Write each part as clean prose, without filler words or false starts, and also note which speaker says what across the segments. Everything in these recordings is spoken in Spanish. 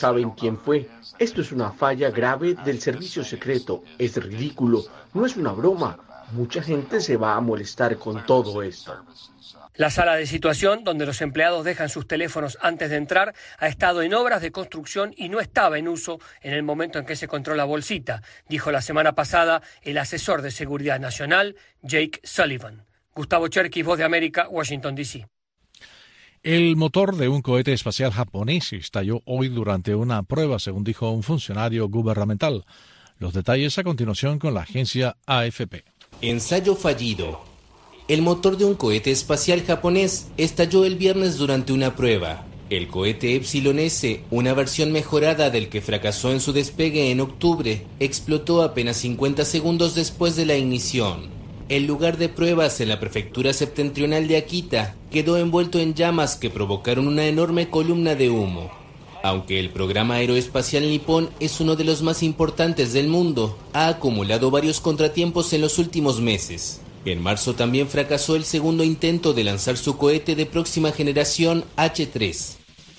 Speaker 1: saben quién fue. Esto es una falla grave del servicio secreto. Es ridículo. No es una broma. Mucha gente se va a molestar con todo esto.
Speaker 2: La sala de situación, donde los empleados dejan sus teléfonos antes de entrar, ha estado en obras de construcción y no estaba en uso en el momento en que se encontró la bolsita, dijo la semana pasada el asesor de Seguridad Nacional, Jake Sullivan. Gustavo Cherkis, Voz de América, Washington, D.C.
Speaker 3: El motor de un cohete espacial japonés estalló hoy durante una prueba, según dijo un funcionario gubernamental. Los detalles a continuación con la agencia AFP.
Speaker 4: Ensayo fallido. El motor de un cohete espacial japonés estalló el viernes durante una prueba. El cohete Epsilon S, una versión mejorada del que fracasó en su despegue en octubre, explotó apenas 50 segundos después de la ignición. El lugar de pruebas en la prefectura septentrional de Akita quedó envuelto en llamas que provocaron una enorme columna de humo. Aunque el programa aeroespacial nipón es uno de los más importantes del mundo, ha acumulado varios contratiempos en los últimos meses. En marzo también fracasó el segundo intento de lanzar su cohete de próxima generación H3.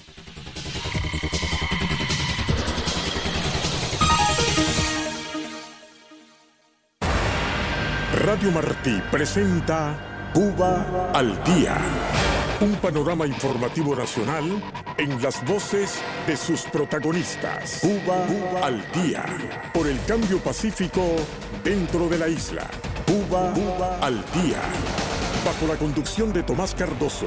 Speaker 5: Radio Martí presenta Cuba al Día. Un panorama informativo nacional en las voces de sus protagonistas. Cuba al Día. Por el cambio pacífico dentro de la isla. Cuba al Día. Bajo la conducción de Tomás Cardoso.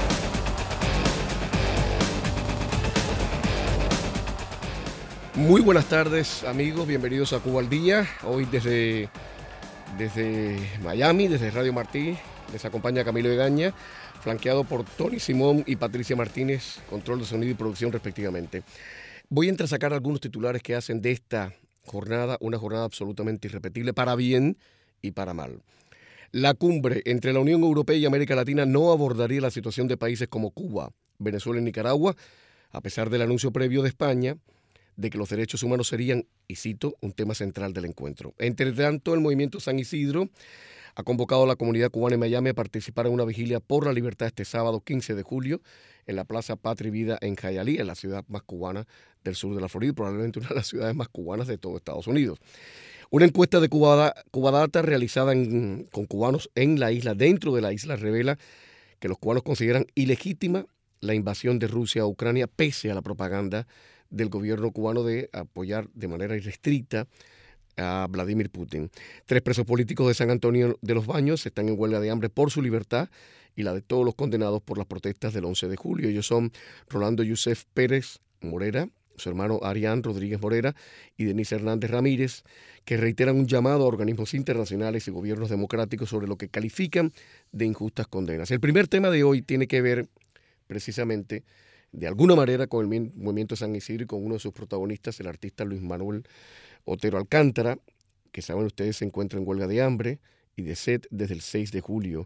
Speaker 6: Muy buenas tardes, amigos. Bienvenidos a Cuba al Día. Hoy desde Miami, desde Radio Martí, les acompaña Camilo Egaña, flanqueado por Tony Simón y Patricia Martínez, control de sonido y producción respectivamente. Voy a entresacar algunos titulares que hacen de esta jornada una jornada absolutamente irrepetible para bien y para mal. La cumbre entre la Unión Europea y América Latina no abordaría la situación de países como Cuba, Venezuela y Nicaragua, a pesar del anuncio previo de España de que los derechos humanos serían, y cito, un tema central del encuentro. Entre tanto, el Movimiento San Isidro ha convocado a la comunidad cubana en Miami a participar en una vigilia por la libertad este sábado 15 de julio en la Plaza Patria y Vida en Hialeah, en la ciudad más cubana del sur de la Florida, probablemente una de las ciudades más cubanas de todo Estados Unidos. Una encuesta de Cubadata realizada con cubanos en la isla, dentro de la isla, revela que los cubanos consideran ilegítima la invasión de Rusia a Ucrania, pese a la propaganda del gobierno cubano de apoyar de manera irrestricta a Vladimir Putin. 3 presos políticos de San Antonio de los Baños están en huelga de hambre por su libertad y la de todos los condenados por las protestas del 11 de julio. Ellos son Rolando Yusef Pérez Morera, su hermano Arián Rodríguez Morera y Denise Hernández Ramírez, que reiteran un llamado a organismos internacionales y gobiernos democráticos sobre lo que califican de injustas condenas. El primer tema de hoy tiene que ver precisamente de alguna manera con el movimiento San Isidro y con uno de sus protagonistas, el artista Luis Manuel Otero Alcántara, que saben ustedes se encuentra en huelga de hambre y de sed desde el 6 de julio.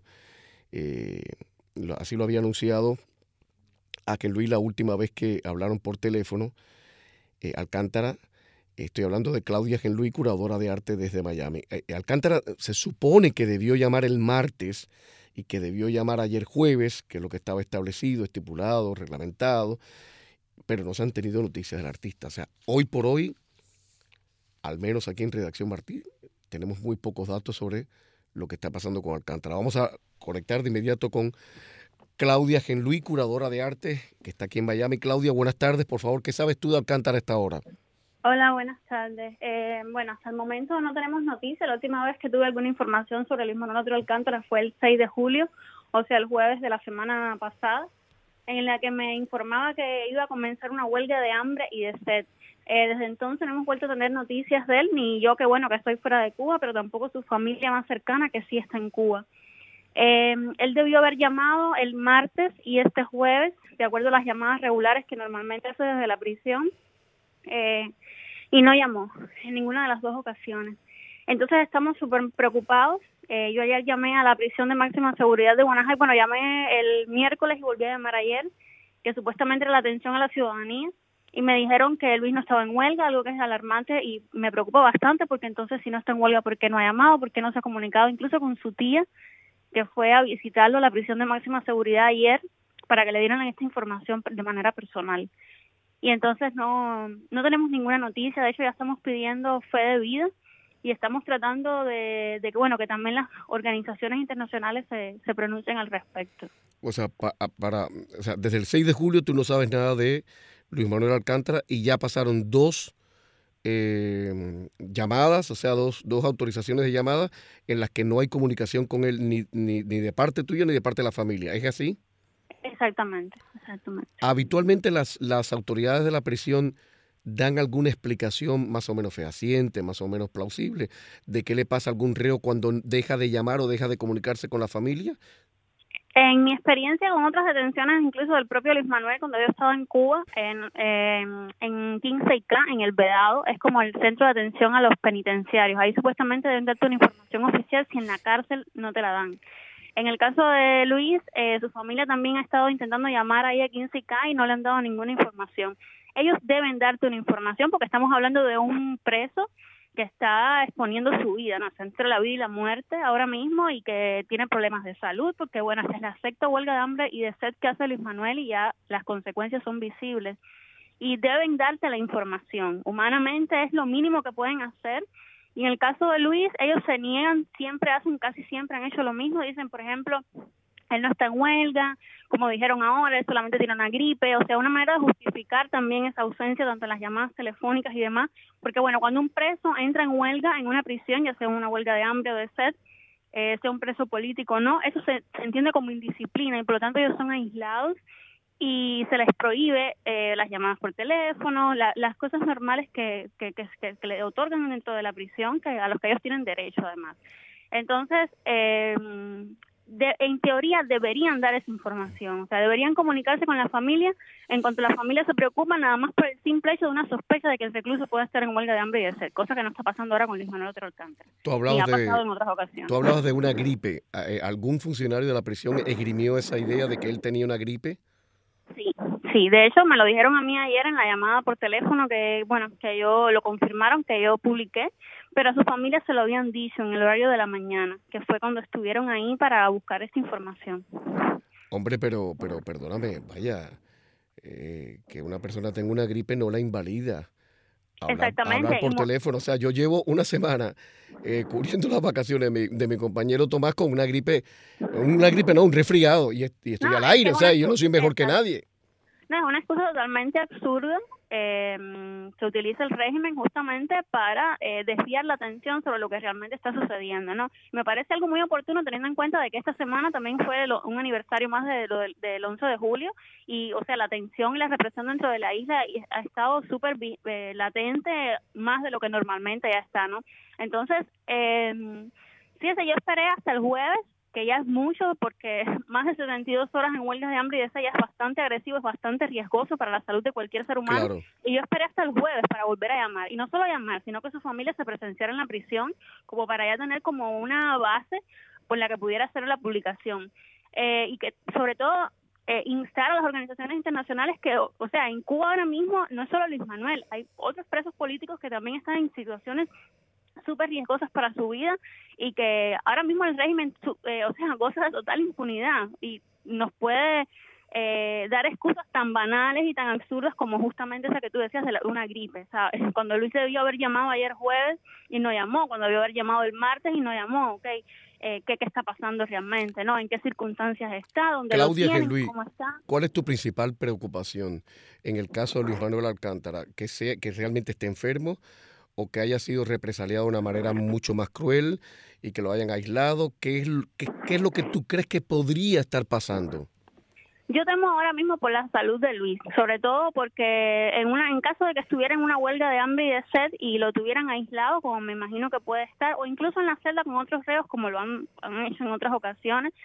Speaker 6: Así lo había anunciado a que Luis la última vez que hablaron por teléfono. Alcántara, estoy hablando de Claudia Genluí, curadora de arte desde Miami. Alcántara se supone que debió llamar el martes y que debió llamar ayer jueves, que es lo que estaba establecido, estipulado, reglamentado, pero no se han tenido noticias del artista. O sea, hoy por hoy, al menos aquí en Redacción Martí, tenemos muy pocos datos sobre lo que está pasando con Alcántara. Vamos a conectar de inmediato con Claudia Genluí, curadora de arte, que está aquí en Miami. Claudia, buenas tardes. Por favor, ¿qué sabes tú de Alcántara a esta hora?
Speaker 7: Hola, buenas tardes. Bueno, hasta el momento no tenemos noticias. La última vez que tuve alguna información sobre Luis Manuel Otero Alcántara fue el 6 de julio, o sea, el jueves de la semana pasada, en la que me informaba que iba a comenzar una huelga de hambre y de sed. Desde entonces no hemos vuelto a tener noticias de él, ni yo, que bueno, que estoy fuera de Cuba, pero tampoco su familia más cercana, que sí está en Cuba. Él debió haber llamado el martes y este jueves, de acuerdo a las llamadas regulares que normalmente hace desde la prisión, y no llamó en ninguna de las dos ocasiones. Entonces estamos súper preocupados. Yo ayer llamé a la prisión de máxima seguridad de Guanaja, y bueno, llamé el miércoles y volví a llamar ayer, que supuestamente era la atención a la ciudadanía, y me dijeron que Luis no estaba en huelga, algo que es alarmante y me preocupa bastante, porque entonces si no está en huelga, ¿por qué no ha llamado? ¿Por qué no se ha comunicado incluso con su tía, que fue a visitarlo a la prisión de máxima seguridad ayer para que le dieran esta información de manera personal? y entonces no tenemos ninguna noticia. De hecho, ya estamos pidiendo fe de vida y estamos tratando de que, bueno, que también las organizaciones internacionales se pronuncien al respecto.
Speaker 6: O sea, desde el 6 de julio tú no sabes nada de Luis Manuel Alcántara y ya pasaron 2 llamadas, o sea, dos autorizaciones de llamada en las que no hay comunicación con él ni de parte tuya ni de parte de la familia. ¿Es así?
Speaker 7: Exactamente.
Speaker 6: Habitualmente las autoridades de la prisión dan alguna explicación más o menos fehaciente, más o menos plausible, de qué le pasa a algún reo cuando deja de llamar o deja de comunicarse con la familia.
Speaker 7: En mi experiencia con otras detenciones, incluso del propio Luis Manuel, cuando yo estaba en Cuba, en 15K, en El Vedado, es como el centro de atención a los penitenciarios. Ahí supuestamente deben darte una información oficial si en la cárcel no te la dan. En el caso de Luis, su familia también ha estado intentando llamar ahí a 15K y no le han dado ninguna información. Ellos deben darte una información porque estamos hablando de un preso que está exponiendo su vida, ¿no? Entre la vida y la muerte ahora mismo y que tiene problemas de salud porque, bueno, esta es la sexta huelga de hambre y de sed que hace Luis Manuel y ya las consecuencias son visibles. Y deben darte la información. Humanamente es lo mínimo que pueden hacer. Y en el caso de Luis, ellos se niegan, casi siempre han hecho lo mismo. Dicen, por ejemplo, él no está en huelga, como dijeron ahora, él solamente tiene una gripe, o sea, una manera de justificar también esa ausencia, tanto en las llamadas telefónicas y demás, porque bueno, cuando un preso entra en huelga en una prisión, ya sea una huelga de hambre o de sed, sea un preso político o no, eso se entiende como indisciplina y por lo tanto ellos son aislados y se les prohíbe las llamadas por teléfono, las cosas normales que le otorgan dentro de la prisión, a los que ellos tienen derecho además. Entonces, en teoría deberían dar esa información, o sea, deberían comunicarse con la familia en cuanto la familia se preocupa nada más por el simple hecho de una sospecha de que el recluso pueda estar en huelga de hambre y de sed, cosa que no está pasando ahora con Luis Manuel Alcántara. Y ha pasado en otras ocasiones.
Speaker 6: Tú hablabas de una gripe. ¿Algún funcionario de la prisión esgrimió esa idea de que él tenía una gripe?
Speaker 7: Sí, de hecho me lo dijeron a mí ayer en la llamada por teléfono que yo lo confirmaron, que yo publiqué, pero a su familia se lo habían dicho en el horario de la mañana, que fue cuando estuvieron ahí para buscar esta información.
Speaker 6: Hombre, pero perdóname, vaya, que una persona tenga una gripe no la invalida.
Speaker 7: Exactamente.
Speaker 6: Hablar por teléfono, o sea, yo llevo una semana cubriendo las vacaciones de mi compañero Tomás con un resfriado, y estoy al aire, o sea, yo no soy mejor que nadie.
Speaker 7: No, es una excusa totalmente absurda. Se utiliza el régimen justamente para desviar la atención sobre lo que realmente está sucediendo, ¿no? Me parece algo muy oportuno teniendo en cuenta de que esta semana también fue un aniversario más del 11 de julio y, o sea, la tensión y la represión dentro de la isla ha estado súper latente, más de lo que normalmente ya está, ¿no? Entonces, fíjese, yo esperé hasta el jueves, que ya es mucho porque más de 72 horas en huelgas de hambre y de sed ya es bastante agresivo, es bastante riesgoso para la salud de cualquier ser humano.
Speaker 6: Claro.
Speaker 7: Y yo esperé hasta el jueves para volver a llamar. Y no solo llamar, sino que su familia se presenciara en la prisión como para ya tener como una base por la que pudiera hacer la publicación. Y que sobre todo instar a las organizaciones internacionales que, o sea, en Cuba ahora mismo no es solo Luis Manuel, hay otros presos políticos que también están en situaciones súper riesgosas para su vida y que ahora mismo el régimen goza de total impunidad y nos puede dar excusas tan banales y tan absurdas como justamente esa que tú decías de una gripe, ¿sabes? Cuando Luis debió haber llamado ayer jueves y no llamó, cuando debió haber llamado el martes y no llamó, ¿okay? ¿Qué está pasando realmente, no? ¿En qué circunstancias está? ¿Dónde
Speaker 6: Claudia,
Speaker 7: lo tienen?
Speaker 6: Luis,
Speaker 7: ¿Cómo está?
Speaker 6: ¿cuál es tu principal preocupación en el caso de Luis Manuel Alcántara? ¿Que realmente esté enfermo o que haya sido represaliado de una manera mucho más cruel y que lo hayan aislado? ¿Qué es lo que tú crees que podría estar pasando?
Speaker 7: Yo temo ahora mismo por la salud de Luis, sobre todo porque en caso de que estuviera en una huelga de hambre y de sed y lo tuvieran aislado, como me imagino que puede estar, o incluso en la celda con otros reos, como lo han hecho en otras ocasiones,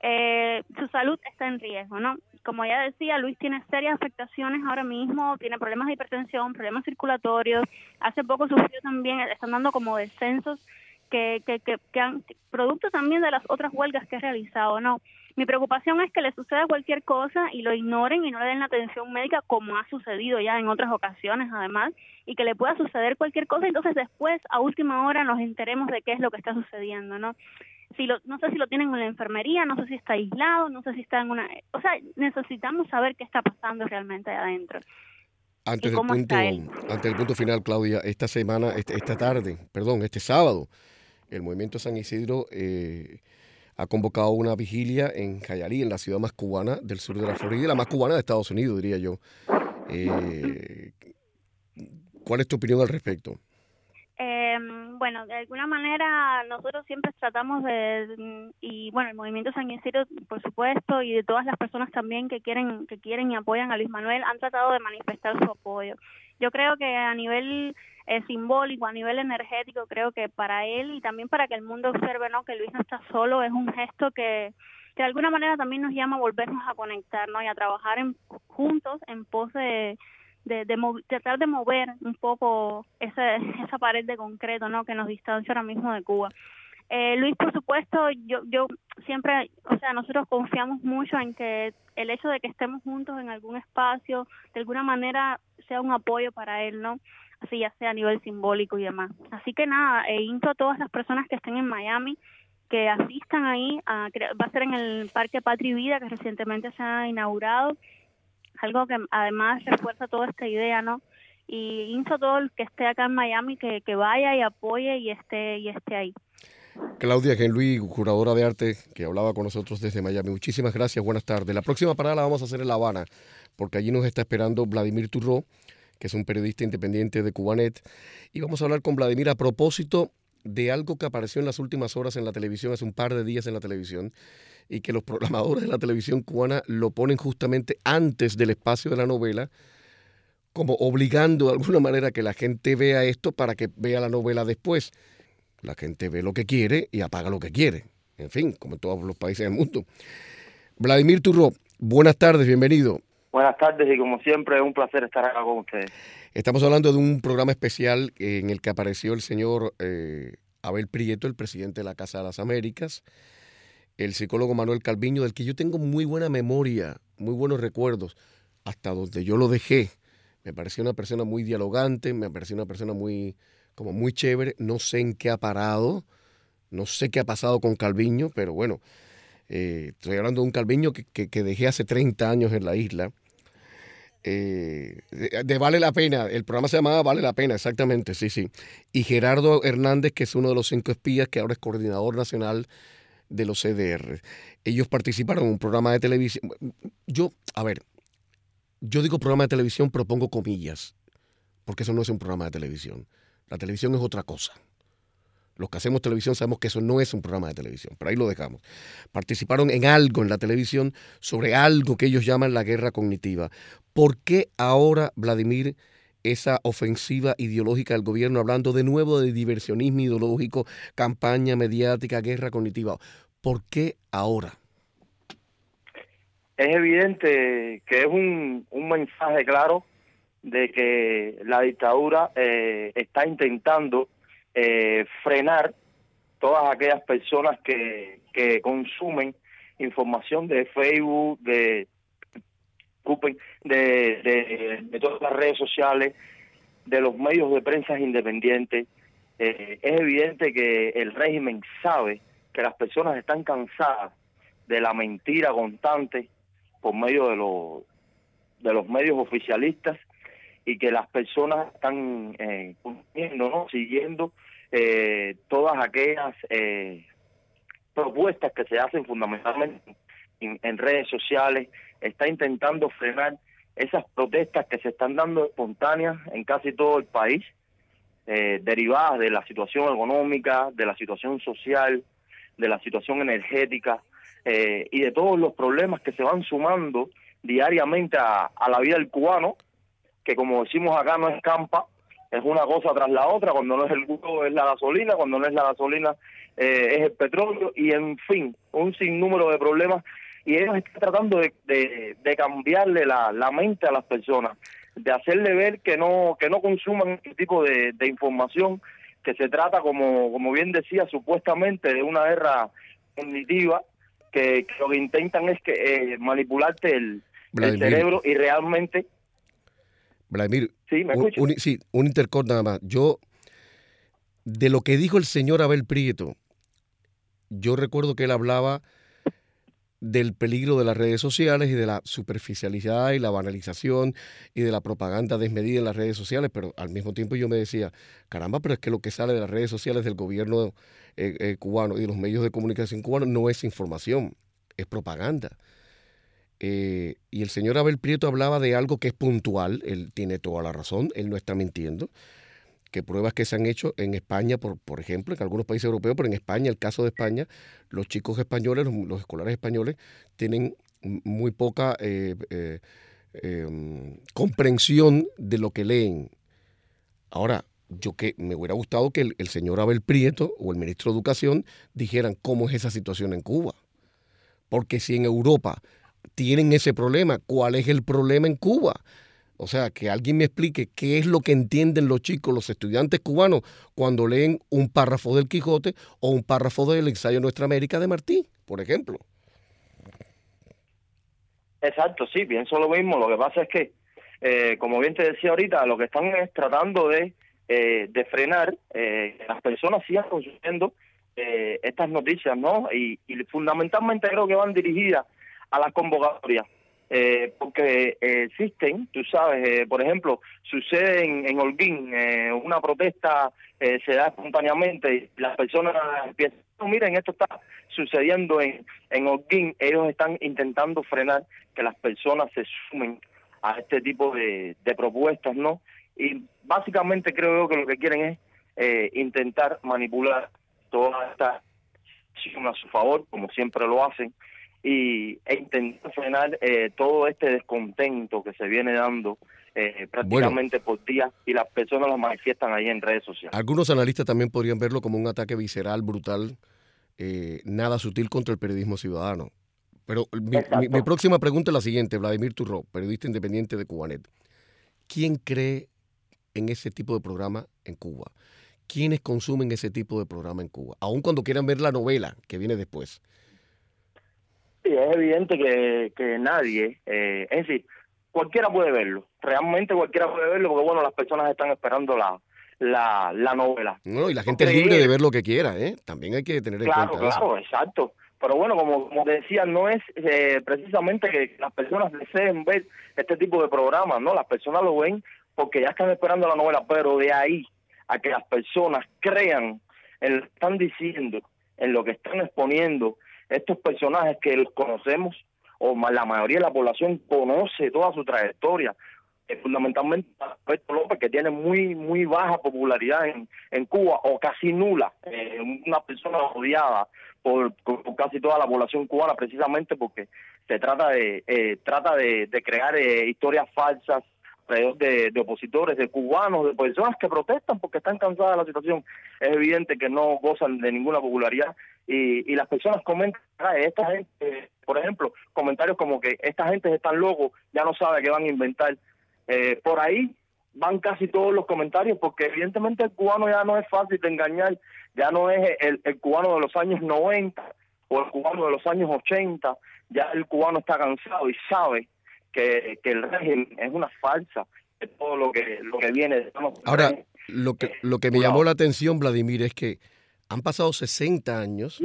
Speaker 7: su salud está en riesgo, ¿no? Como ya decía, Luis tiene serias afectaciones ahora mismo, tiene problemas de hipertensión, problemas circulatorios, hace poco sufrió también, están dando como descensos que han producto también de las otras huelgas que ha realizado, ¿no? Mi preocupación es que le suceda cualquier cosa y lo ignoren y no le den la atención médica como ha sucedido ya en otras ocasiones además, y que le pueda suceder cualquier cosa, entonces después a última hora nos enteremos de qué es lo que está sucediendo, ¿no? No sé si lo tienen en la enfermería, no sé si está aislado, no sé si está en una... O sea, necesitamos saber qué está pasando realmente ahí adentro.
Speaker 6: Antes
Speaker 7: y cómo está él.
Speaker 6: Antes del punto final, Claudia, este sábado, el Movimiento San Isidro ha convocado una vigilia en Hialeah, en la ciudad más cubana del sur de la Florida, y la más cubana de Estados Unidos, diría yo. ¿Cuál es tu opinión al respecto?
Speaker 7: Bueno, de alguna manera nosotros siempre tratamos y bueno, el Movimiento San Isidro, por supuesto, y de todas las personas también que quieren y apoyan a Luis Manuel, han tratado de manifestar su apoyo. Yo creo que a nivel simbólico, a nivel energético, creo que para él y también para que el mundo observe, ¿no?, que Luis no está solo, es un gesto que de alguna manera también nos llama a volvernos a conectar, ¿no?, y a trabajar juntos en pos de tratar de mover un poco esa pared de concreto, ¿no?, que nos distancia ahora mismo de Cuba. Luis, por supuesto, yo siempre, nosotros confiamos mucho en que el hecho de que estemos juntos en algún espacio, de alguna manera sea un apoyo para él, ¿no?, así ya sea a nivel simbólico y demás. Así que nada, insto a todas las personas que estén en Miami que asistan ahí, va a ser en el Parque Patria y Vida, que recientemente se ha inaugurado, algo que además refuerza toda esta idea, ¿no? Y insto a todo el que esté acá en Miami que vaya y apoye y esté ahí.
Speaker 6: Claudia Genluí, curadora de arte, que hablaba con nosotros desde Miami. Muchísimas gracias, buenas tardes. La próxima parada la vamos a hacer en La Habana, porque allí nos está esperando Vladimir Turró, que es un periodista independiente de Cubanet, y vamos a hablar con Vladimir a propósito de algo que apareció en las últimas horas en la televisión, hace un par de días en la televisión, y que los programadores de la televisión cubana lo ponen justamente antes del espacio de la novela, como obligando de alguna manera que la gente vea esto para que vea la novela después. La gente ve lo que quiere y apaga lo que quiere. En fin, como en todos los países del mundo. Vladimir Turró, buenas tardes, bienvenido.
Speaker 8: Buenas tardes y como siempre es un placer estar acá con ustedes.
Speaker 6: Estamos hablando de un programa especial en el que apareció el señor Abel Prieto, el presidente de la Casa de las Américas, el psicólogo Manuel Calviño, del que yo tengo muy buena memoria, muy buenos recuerdos, hasta donde yo lo dejé. Me pareció una persona muy dialogante, me pareció una persona muy chévere. No sé en qué ha parado, no sé qué ha pasado con Calviño, pero bueno, estoy hablando de un Calviño que dejé hace 30 años en la isla. De Vale la Pena, el programa se llamaba Vale la Pena, exactamente, sí. Y Gerardo Hernández, que es uno de los 5 espías, que ahora es coordinador nacional de los CDR. Ellos participaron en un programa de televisión. Yo digo programa de televisión, pero pongo comillas, porque eso no es un programa de televisión. La televisión es otra cosa. Los que hacemos televisión sabemos que eso no es un programa de televisión, pero ahí lo dejamos. Participaron en algo en la televisión sobre algo que ellos llaman la guerra cognitiva. ¿Por qué ahora, Vladimir, esa ofensiva ideológica del gobierno, hablando de nuevo de diversionismo ideológico, campaña mediática, guerra cognitiva? ¿Por qué ahora?
Speaker 8: Es evidente que es un mensaje claro de que la dictadura está intentando frenar todas aquellas personas que consumen información de Facebook, de todas las redes sociales, de los medios de prensa independientes. Es evidente que el régimen sabe que las personas están cansadas de la mentira constante por medio de los medios oficialistas, y que las personas están cumpliendo, ¿no?, siguiendo todas aquellas propuestas que se hacen fundamentalmente en redes sociales. Está intentando frenar esas protestas que se están dando espontáneas en casi todo el país, derivadas de la situación económica, de la situación social, de la situación energética, y de todos los problemas que se van sumando diariamente a la vida del cubano, que como decimos acá no es campa, es una cosa tras la otra. Cuando no es el huevo es la gasolina, cuando no es la gasolina es el petróleo, y en fin, un sinnúmero de problemas. Y ellos están tratando de cambiarle la mente a las personas, de hacerle ver que no consuman este tipo de información, que se trata, como bien decía, supuestamente de una guerra cognitiva, que lo que intentan es que manipularte el cerebro, y realmente...
Speaker 6: Vladimir,
Speaker 8: ¿Sí, me escuchas?
Speaker 6: Un intercorte nada más. Yo, de lo que dijo el señor Abel Prieto, yo recuerdo que él hablaba del peligro de las redes sociales y de la superficialidad y la banalización y de la propaganda desmedida en las redes sociales, pero al mismo tiempo yo me decía, caramba, pero es que lo que sale de las redes sociales del gobierno cubano y de los medios de comunicación cubanos no es información, es propaganda. Y el señor Abel Prieto hablaba de algo que es puntual, él tiene toda la razón, él no está mintiendo, que pruebas que se han hecho en España, por ejemplo, en algunos países europeos, pero en España, el caso de España, los chicos españoles, los escolares españoles, tienen muy poca comprensión de lo que leen. Ahora, yo que me hubiera gustado que el señor Abel Prieto o el ministro de Educación dijeran cómo es esa situación en Cuba. Porque si en Europa tienen ese problema, ¿cuál es el problema en Cuba? O sea, que alguien me explique qué es lo que entienden los chicos, los estudiantes cubanos, cuando leen un párrafo del Quijote o un párrafo del ensayo Nuestra América de Martí, por ejemplo.
Speaker 8: Exacto, sí, pienso lo mismo. Lo que pasa es que, como bien te decía ahorita, lo que están es tratando de frenar que las personas sigan consumiendo estas noticias, ¿no? Y fundamentalmente creo que van dirigidas a las convocatorias. Porque existen, tú sabes, por ejemplo, sucede en Holguín, una protesta se da espontáneamente y las personas empiezan, miren, esto está sucediendo en Holguín. Ellos están intentando frenar que las personas se sumen a este tipo de propuestas, ¿no? Y básicamente creo yo que lo que quieren es intentar manipular toda esta situación a su favor, como siempre lo hacen, e intentar frenar todo este descontento que se viene dando prácticamente por día, y las personas lo manifiestan ahí en redes sociales.
Speaker 6: Algunos analistas también podrían verlo como un ataque visceral, brutal, nada sutil contra el periodismo ciudadano. Pero mi próxima pregunta es la siguiente, Vladimir Turró, periodista independiente de Cubanet. ¿Quién cree en ese tipo de programa en Cuba? ¿Quiénes consumen ese tipo de programa en Cuba? Aun cuando quieran ver la novela que viene después.
Speaker 8: Sí, es evidente que nadie, es decir, cualquiera puede verlo, realmente cualquiera puede verlo, porque bueno, las personas están esperando la novela.
Speaker 6: No, y la gente es libre de ver lo que quiera, también hay que tener en cuenta eso.
Speaker 8: Claro, exacto. Pero bueno, como te decía, no es precisamente que las personas deseen ver este tipo de programas, ¿no? Las personas lo ven porque ya están esperando la novela, pero de ahí a que las personas crean en lo que están diciendo, en lo que están exponiendo estos personajes que los conocemos, o la mayoría de la población conoce toda su trayectoria, fundamentalmente Alberto López, que tiene muy baja popularidad en Cuba, o casi nula, una persona odiada por casi toda la población cubana, precisamente porque se trata de crear historias falsas alrededor de opositores, de cubanos, de personas que protestan porque están cansadas de la situación. Es evidente que no gozan de ninguna popularidad, y las personas comentan, esta gente, por ejemplo, comentarios como que esta gente están locos, ya no sabe qué van a inventar. Por ahí van casi todos los comentarios, porque evidentemente el cubano ya no es fácil de engañar, ya no es el cubano de los años 90 o el cubano de los años 80, ya el cubano está cansado y sabe que el régimen es una farsa, de todo lo que viene.
Speaker 6: Ahora, lo que me llamó la atención, Vladimir, es que han pasado 60 años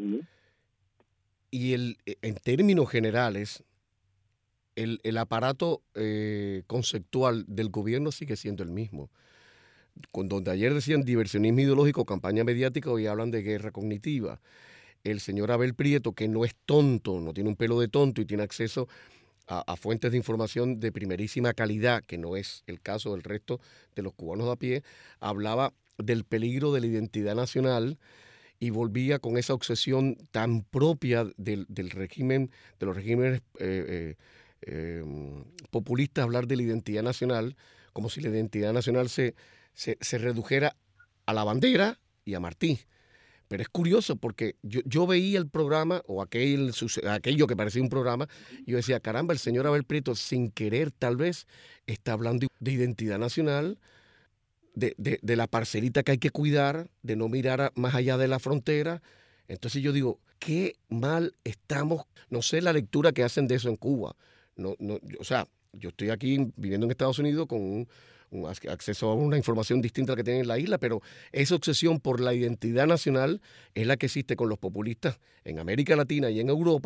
Speaker 6: y en términos generales el aparato conceptual del gobierno sigue siendo el mismo. Donde ayer decían diversionismo ideológico, campaña mediática, hoy hablan de guerra cognitiva. El señor Abel Prieto, que no es tonto, no tiene un pelo de tonto y tiene acceso a fuentes de información de primerísima calidad, que no es el caso del resto de los cubanos de a pie, hablaba del peligro de la identidad nacional y volvía con esa obsesión tan propia del régimen, de los regímenes populistas, hablar de la identidad nacional, como si la identidad nacional se redujera a la bandera y a Martí. Pero es curioso porque yo veía el programa o aquello que parecía un programa y yo decía, caramba, el señor Abel Prieto sin querer tal vez está hablando de identidad nacional, de la parcelita que hay que cuidar, de no mirar más allá de la frontera. Entonces yo digo, qué mal estamos, no sé la lectura que hacen de eso en Cuba. O sea, yo estoy aquí viviendo en Estados Unidos con un acceso a una información distinta a la que tienen en la isla, pero esa obsesión por la identidad nacional es la que existe con los populistas en América Latina y en Europa,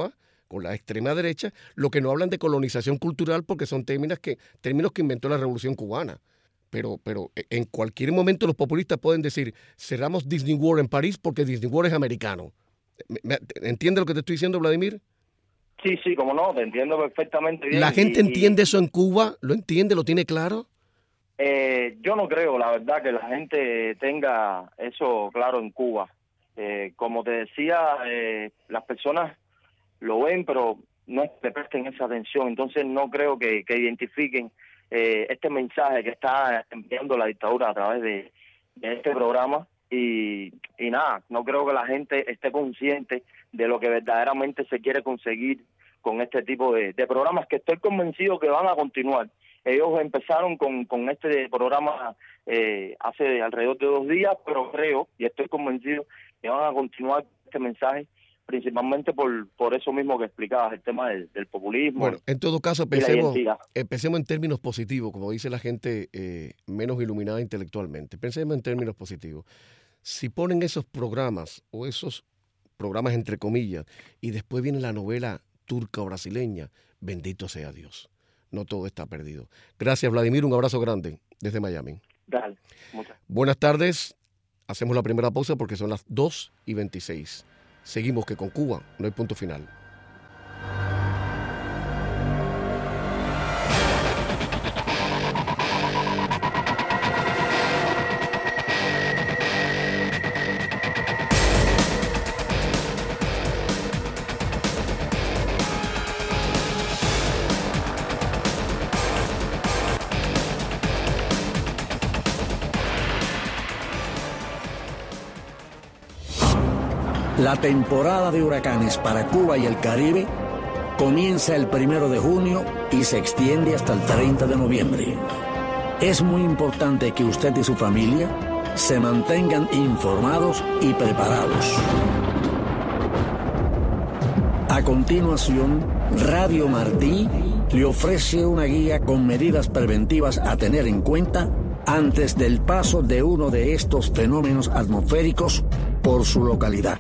Speaker 6: con la extrema derecha, lo que no hablan de colonización cultural porque son términos que inventó la Revolución Cubana. Pero en cualquier momento los populistas pueden decir, cerramos Disney World en París porque Disney World es americano. ¿Entiendes lo que te estoy diciendo, Vladimir?
Speaker 8: Sí, como no, te entiendo perfectamente bien.
Speaker 6: ¿La gente entiende eso en Cuba? ¿Lo entiende? ¿Lo tiene claro?
Speaker 8: Yo no creo, la verdad, que la gente tenga eso claro en Cuba. Como te decía, las personas lo ven, pero no le presten esa atención. Entonces no creo que identifiquen este mensaje que está enviando la dictadura a través de este programa. Y nada, no creo que la gente esté consciente de lo que verdaderamente se quiere conseguir con este tipo de programas, que estoy convencido que van a continuar. Ellos empezaron con este programa hace alrededor de 2 días, pero creo y estoy convencido que van a continuar este mensaje, principalmente por eso mismo que explicabas, el tema del populismo.
Speaker 6: Bueno, en todo caso, empecemos en términos positivos, como dice la gente menos iluminada intelectualmente. Pensemos en términos positivos. Si ponen esos programas, o esos programas entre comillas, y después viene la novela turca o brasileña, bendito sea Dios. No todo está perdido. Gracias, Vladimir. Un abrazo grande desde Miami.
Speaker 8: Dale, muchas.
Speaker 6: Buenas tardes. Hacemos la primera pausa porque son las 2:26. Seguimos, que con Cuba no hay punto final.
Speaker 9: La temporada de huracanes para Cuba y el Caribe comienza el 1 de junio y se extiende hasta el 30 de noviembre. Es muy importante que usted y su familia se mantengan informados y preparados. A continuación, Radio Martí le ofrece una guía con medidas preventivas a tener en cuenta antes del paso de uno de estos fenómenos atmosféricos por su localidad.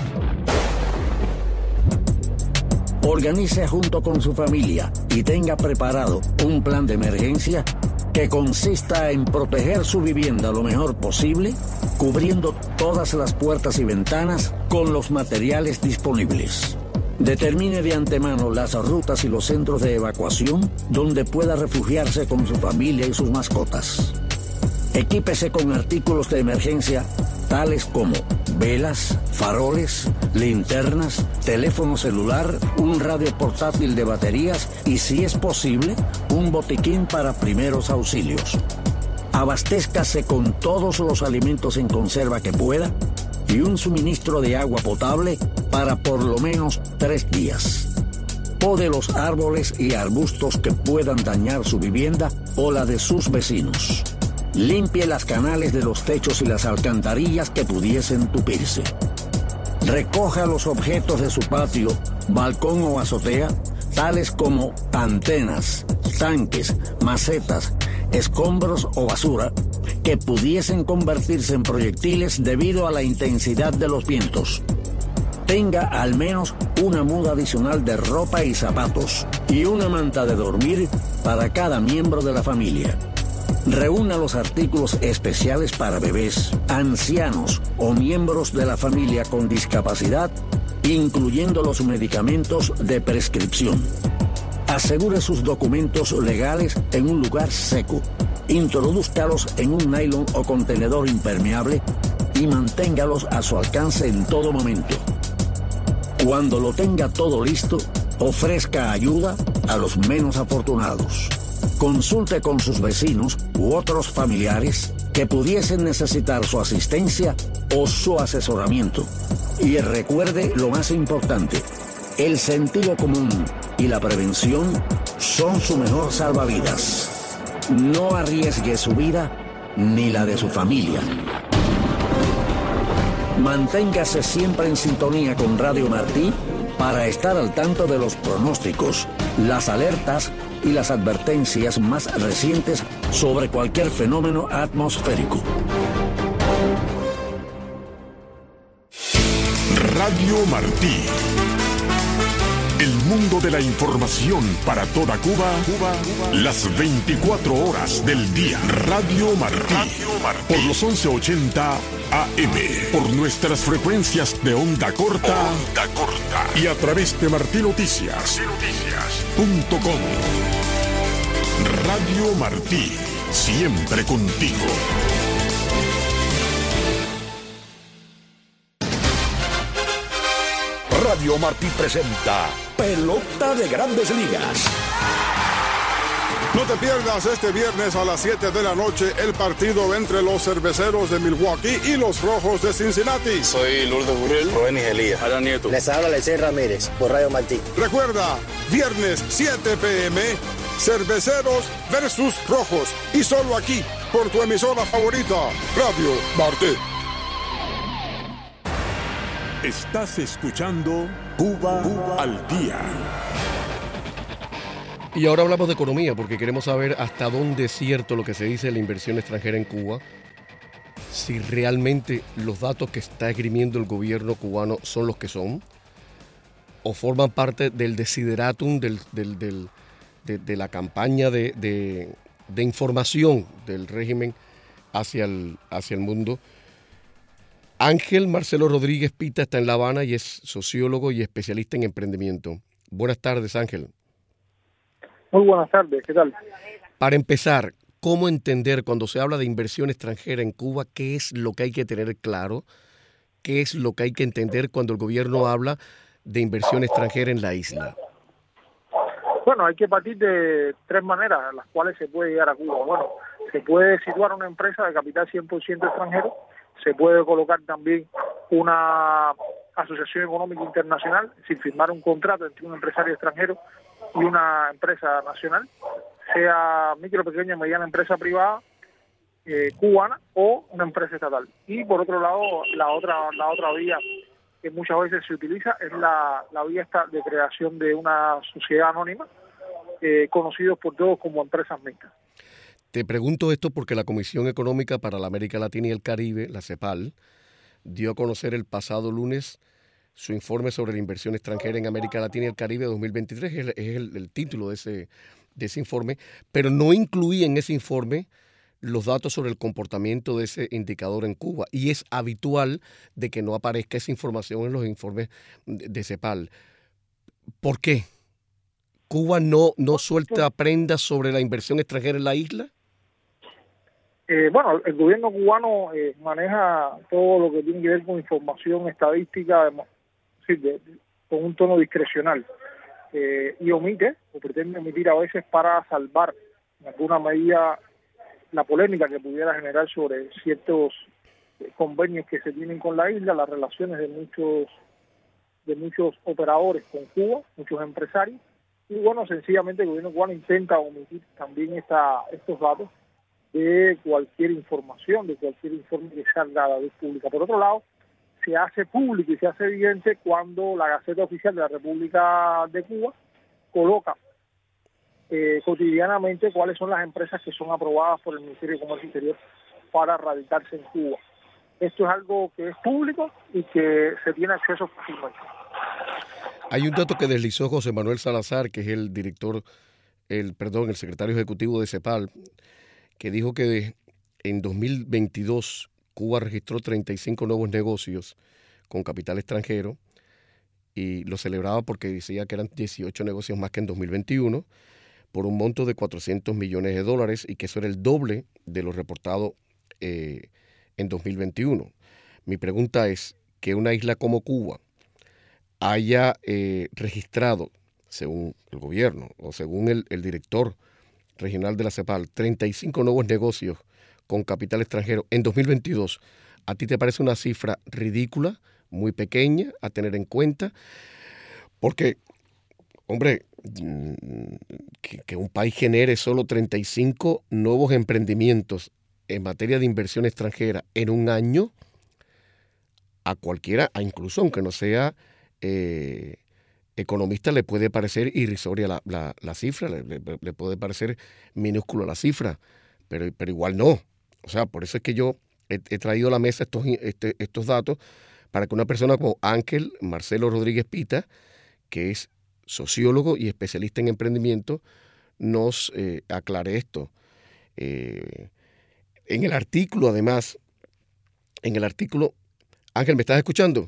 Speaker 9: Organice junto con su familia y tenga preparado un plan de emergencia que consista en proteger su vivienda lo mejor posible, cubriendo todas las puertas y ventanas con los materiales disponibles. Determine de antemano las rutas y los centros de evacuación donde pueda refugiarse con su familia y sus mascotas. Equípese con artículos de emergencia tales como velas, faroles, linternas, teléfono celular, un radio portátil de baterías y, si es posible, un botiquín para primeros auxilios. Abastézcase con todos los alimentos en conserva que pueda y un suministro de agua potable para por lo menos 3 días. Pode los árboles y arbustos que puedan dañar su vivienda o la de sus vecinos. Limpie las canales de los techos y las alcantarillas que pudiesen tupirse. Recoja los objetos de su patio, balcón o azotea, tales como antenas, tanques, macetas, escombros o basura, que pudiesen convertirse en proyectiles debido a la intensidad de los vientos. Tenga al menos una muda adicional de ropa y zapatos y una manta de dormir para cada miembro de la familia. Reúna los artículos especiales para bebés, ancianos o miembros de la familia con discapacidad, incluyendo los medicamentos de prescripción. Asegure sus documentos legales en un lugar seco. Introdúzcalos en un nylon o contenedor impermeable y manténgalos a su alcance en todo momento. Cuando lo tenga todo listo, ofrezca ayuda a los menos afortunados. Consulte con sus vecinos u otros familiares que pudiesen necesitar su asistencia o su asesoramiento. Y recuerde lo más importante: el sentido común y la prevención son su mejor salvavidas. No arriesgue su vida ni la de su familia. Manténgase siempre en sintonía con Radio Martí para estar al tanto de los pronósticos, las alertas y las advertencias más recientes sobre cualquier fenómeno atmosférico.
Speaker 5: Radio Martí, El mundo de la información para toda Cuba, las 24 horas del día. Radio Martí, por los 1180 AM, por nuestras frecuencias de onda corta, y a través de martinoticias.com. Radio Martí, siempre contigo.
Speaker 10: Radio Martí presenta Pelota de Grandes Ligas.
Speaker 11: No te pierdas este viernes a las 7 de la noche el partido entre los Cerveceros de Milwaukee y los Rojos de Cincinnati.
Speaker 12: Soy Lourdes Burel, Robenis Elías, Adán Nieto.
Speaker 13: Les habla Lecey Ramírez por Radio Martí.
Speaker 11: Recuerda, viernes 7 p.m, Cerveceros versus Rojos. Y solo aquí, por tu emisora favorita, Radio Martí.
Speaker 5: Estás escuchando Cuba al Día.
Speaker 6: Y ahora hablamos de economía, porque queremos saber hasta dónde es cierto lo que se dice de la inversión extranjera en Cuba, si realmente los datos que está esgrimiendo el gobierno cubano son los que son, o forman parte del desideratum de la campaña de información del régimen hacia el mundo. Ángel Marcelo Rodríguez Pita está en La Habana y es sociólogo y especialista en emprendimiento. Buenas tardes, Ángel.
Speaker 14: Muy buenas tardes, ¿qué tal?
Speaker 6: Para empezar, ¿cómo entender cuando se habla de inversión extranjera en Cuba? ¿Qué es lo que hay que tener claro? ¿Qué es lo que hay que entender cuando el gobierno habla de inversión extranjera en la isla?
Speaker 14: Bueno, hay que partir de tres maneras en las cuales se puede llegar a Cuba. Bueno, se puede situar una empresa de capital 100% extranjero, se puede colocar también una asociación económica internacional sin firmar un contrato entre un empresario extranjero y una empresa nacional, sea micro, pequeña, mediana empresa privada, cubana o una empresa estatal. Y por otro lado, la otra vía que muchas veces se utiliza es la vía esta de creación de una sociedad anónima, conocidos por todos como empresas mixtas.
Speaker 6: Te pregunto esto porque la Comisión Económica para la América Latina y el Caribe, la CEPAL, dio a conocer el pasado lunes su informe sobre la inversión extranjera en América Latina y el Caribe 2023, es el título de ese informe, pero no incluía en ese informe los datos sobre el comportamiento de ese indicador en Cuba, y es habitual de que no aparezca esa información en los informes de CEPAL. ¿Por qué? ¿Cuba no suelta prendas sobre la inversión extranjera en la isla?
Speaker 14: Bueno, el gobierno cubano maneja todo lo que tiene que ver con información estadística con un tono discrecional y omite o pretende omitir a veces para salvar en alguna medida la polémica que pudiera generar sobre ciertos convenios que se tienen con la isla, las relaciones de muchos operadores con Cuba, muchos empresarios, y bueno, sencillamente el gobierno cubano intenta omitir también estos datos de cualquier información, de cualquier informe que salga a la luz pública. Por otro lado, se hace público y se hace evidente cuando la Gaceta Oficial de la República de Cuba coloca cotidianamente cuáles son las empresas que son aprobadas por el Ministerio de Comercio Exterior para radicarse en Cuba. Esto es algo que es público y que se tiene acceso fácilmente.
Speaker 6: Hay un dato que deslizó José Manuel Salazar, que es el secretario ejecutivo de CEPAL, que dijo que en 2022 Cuba registró 35 nuevos negocios con capital extranjero y lo celebraba porque decía que eran 18 negocios más que en 2021 por un monto de $400 millones y que eso era el doble de lo reportado en 2021. Mi pregunta es que una isla como Cuba haya registrado, según el gobierno o según el director regional de la CEPAL, 35 nuevos negocios con capital extranjero en 2022, ¿a ti te parece una cifra ridícula, muy pequeña a tener en cuenta? Porque, hombre, que un país genere solo 35 nuevos emprendimientos en materia de inversión extranjera en un año, a cualquiera, incluso aunque no sea economista, le puede parecer irrisoria la cifra, le puede parecer minúscula la cifra, pero igual no. O sea, por eso es que yo he traído a la mesa estos datos para que una persona como Ángel Marcelo Rodríguez Pita, que es sociólogo y especialista en emprendimiento, nos aclare esto. En el artículo, además, Ángel, ¿me estás escuchando?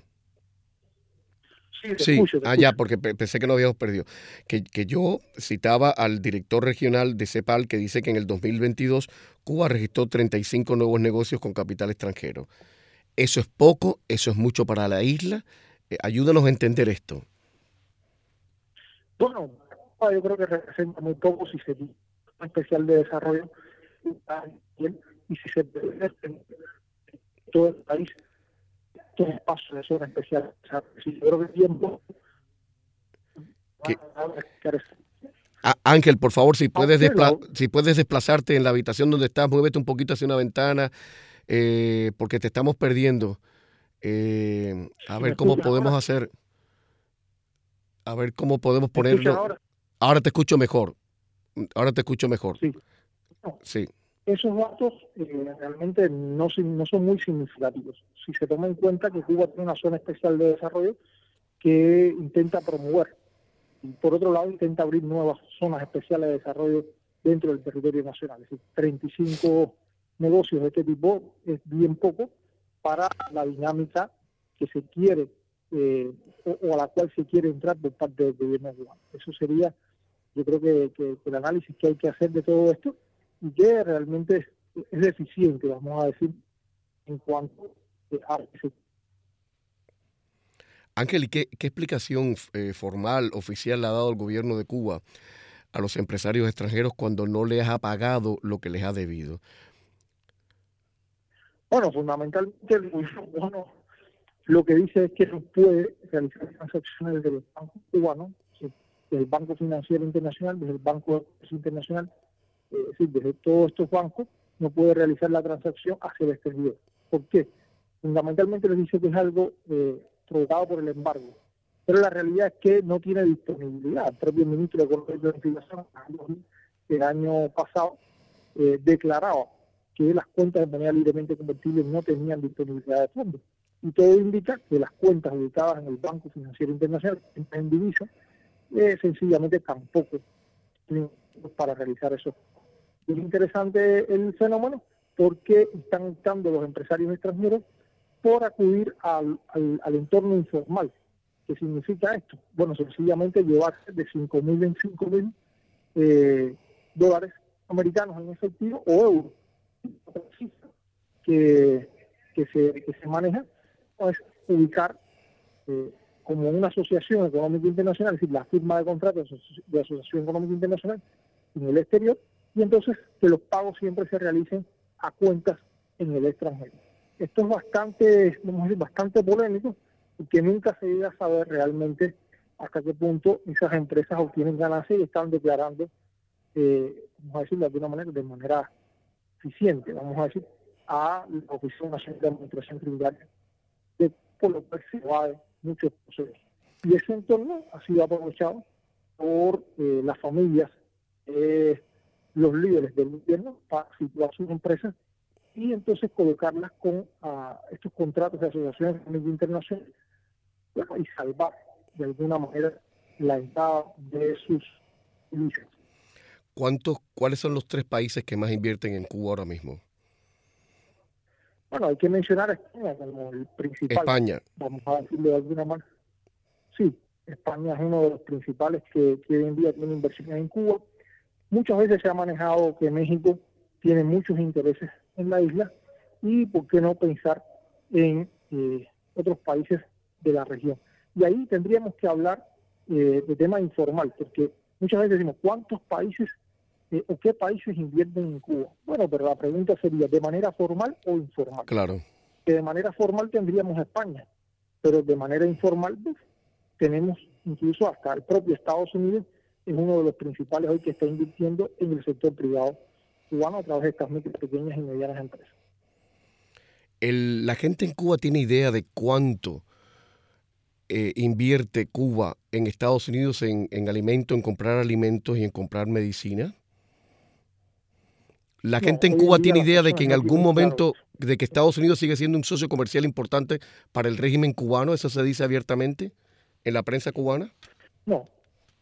Speaker 14: Sí, escucho.
Speaker 6: Ya, porque pensé que lo habíamos perdido. Que yo citaba al director regional de CEPAL que dice que en el 2022 Cuba registró 35 nuevos negocios con capital extranjero. ¿Eso es poco? ¿Eso es mucho para la isla? Ayúdanos a entender esto.
Speaker 14: Bueno, yo creo que representa muy poco si se tiene un especial de desarrollo y si se puede todo el país todo espacio de zona especial. O sea, si yo creo que tiempo
Speaker 6: Ángel, por favor, si puedes desplazarte en la habitación donde estás, muévete un poquito hacia una ventana, porque te estamos perdiendo. A ver cómo podemos hacer. A ver cómo podemos ponerlo. Ahora te escucho mejor.
Speaker 14: Sí.
Speaker 6: Sí.
Speaker 14: Esos datos realmente no son muy significativos. Si se toma en cuenta que Cuba tiene una zona especial de desarrollo que intenta promover y por otro lado intenta abrir nuevas zonas especiales de desarrollo dentro del territorio nacional. Es decir, 35 negocios de este tipo es bien poco para la dinámica que se quiere o a la cual se quiere entrar por parte del gobierno cubano. Eso sería, yo creo que el análisis que hay que hacer de todo esto y que realmente es deficiente, vamos a decir, en cuanto a ese.
Speaker 6: Ángel, ¿y qué explicación formal, oficial le ha dado el gobierno de Cuba a los empresarios extranjeros cuando no les ha pagado lo que les ha debido?
Speaker 14: Bueno, fundamentalmente el gobierno cubano lo que dice es que no puede realizar transacciones desde los bancos cubanos, desde el Banco Financiero Internacional, desde el Banco de Comercio Internacional, es decir, desde todos estos bancos, no puede realizar la transacción hacia el exterior. ¿Por qué? Fundamentalmente les dice que es algo provocado por el embargo. Pero la realidad es que no tiene disponibilidad. El propio ministro de Economía y Planificación el año pasado declaraba que las cuentas de moneda libremente convertible no tenían disponibilidad de fondos. Y todo indica que las cuentas ubicadas en el Banco Financiero Internacional, en divisa, sencillamente tampoco tienen para realizar eso. Es interesante el fenómeno porque están optando los empresarios extranjeros por acudir al entorno informal. ¿Qué significa esto? Bueno, sencillamente llevarse de 5.000 en 5.000 dólares americanos en efectivo o euros que se maneja, es ubicar como una asociación económica internacional, es decir, la firma de contratos de asociación económica internacional en el exterior, y entonces que los pagos siempre se realicen a cuentas en el extranjero. Esto es bastante, vamos a decir, bastante polémico, y que nunca se llega a saber realmente hasta qué punto esas empresas obtienen ganancias y están declarando, vamos a decir de alguna manera, de manera eficiente, vamos a decir, a la Oficina Nacional de Administración Tributaria, por lo cual se evade muchos procesos. Y ese entorno ha sido aprovechado por las familias, los líderes del gobierno, para situar sus empresas y entonces colocarlas con estos contratos de asociaciones internacionales y salvar de alguna manera la entrada de sus divisas.
Speaker 6: ¿Cuáles son los 3 países que más invierten en Cuba ahora mismo?
Speaker 14: Bueno, hay que mencionar a España como el principal.
Speaker 6: España.
Speaker 14: Vamos a decirlo de alguna manera. Sí, España es uno de los principales que hoy en día tiene inversiones en Cuba. Muchas veces se ha manejado que México tiene muchos intereses en la isla y por qué no pensar en otros países de la región. Y ahí tendríamos que hablar de tema informal, porque muchas veces decimos, ¿cuántos países o qué países invierten en Cuba? Bueno, pero la pregunta sería, ¿de manera formal o informal?
Speaker 6: Claro.
Speaker 14: Que de manera formal tendríamos a España, pero de manera informal pues, tenemos incluso hasta el propio Estados Unidos, es uno de los principales hoy que está invirtiendo en el sector privado cubano a través de estas micro, pequeñas y medianas empresas.
Speaker 6: ¿La gente en Cuba tiene idea de cuánto invierte Cuba en Estados Unidos en alimentos, en comprar alimentos y en comprar medicina? ¿La gente en Cuba tiene idea de que en algún momento, de que Estados Unidos sigue siendo un socio comercial importante para el régimen cubano? ¿Eso se dice abiertamente en la prensa cubana?
Speaker 14: No,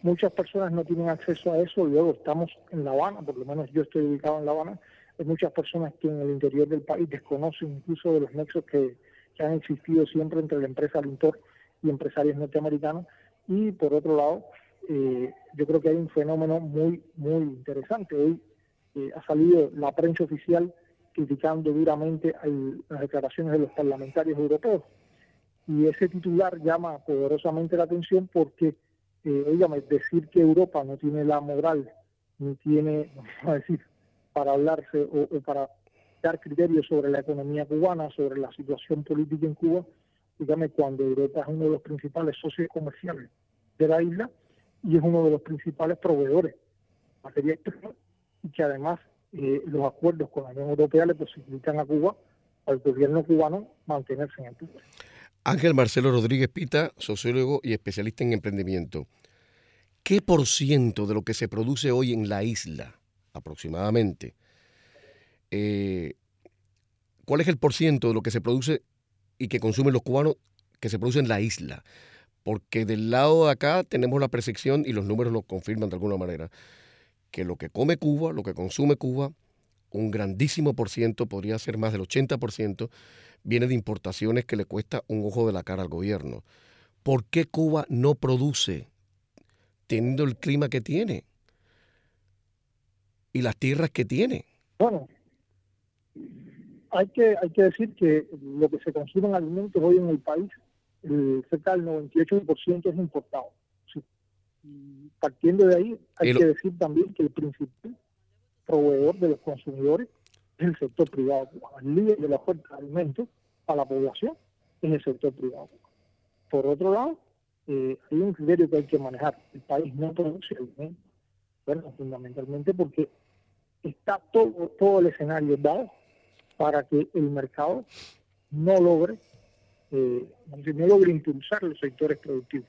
Speaker 14: muchas personas no tienen acceso a eso. Luego estamos en La Habana, por lo menos yo estoy ubicado en La Habana. Hay muchas personas que en el interior del país desconocen incluso de los nexos que han existido siempre entre la empresa Alintor y empresarios norteamericanos. Y por otro lado, yo creo que hay un fenómeno muy interesante. Hoy ha salido la prensa oficial criticando duramente las declaraciones de los parlamentarios europeos. Y ese titular llama poderosamente la atención porque, dígame, decir que Europa no tiene la moral, ni tiene, vamos a decir, para hablarse o para dar criterios sobre la economía cubana, sobre la situación política en Cuba, dígame, cuando Europa es uno de los principales socios comerciales de la isla y es uno de los principales proveedores de materia externa, y que además los acuerdos con la Unión Europea le posibilitan a Cuba, al gobierno cubano, mantenerse en el poder.
Speaker 6: Ángel Marcelo Rodríguez Pita, sociólogo y especialista en emprendimiento. ¿Qué % de lo que se produce hoy en la isla, aproximadamente, cuál es el % de lo que se produce y que consumen los cubanos que se produce en la isla? Porque del lado de acá tenemos la percepción, y los números lo confirman de alguna manera, que lo que come Cuba, lo que consume Cuba, un grandísimo %, podría ser más del 80%, viene de importaciones que le cuesta un ojo de la cara al gobierno. ¿Por qué Cuba no produce, teniendo el clima que tiene y las tierras que tiene?
Speaker 14: Bueno, hay que decir que lo que se consume en alimentos hoy en el país, cerca del 98% es importado. Sí. Y partiendo de ahí, hay que decir también que el principal proveedor de los consumidores es el sector privado. El líder de la oferta de alimentos a la población es el sector privado. Por otro lado, hay un criterio que hay que manejar. El país no produce alimentos, bueno, fundamentalmente porque está todo el escenario dado para que el mercado no logre impulsar los sectores productivos.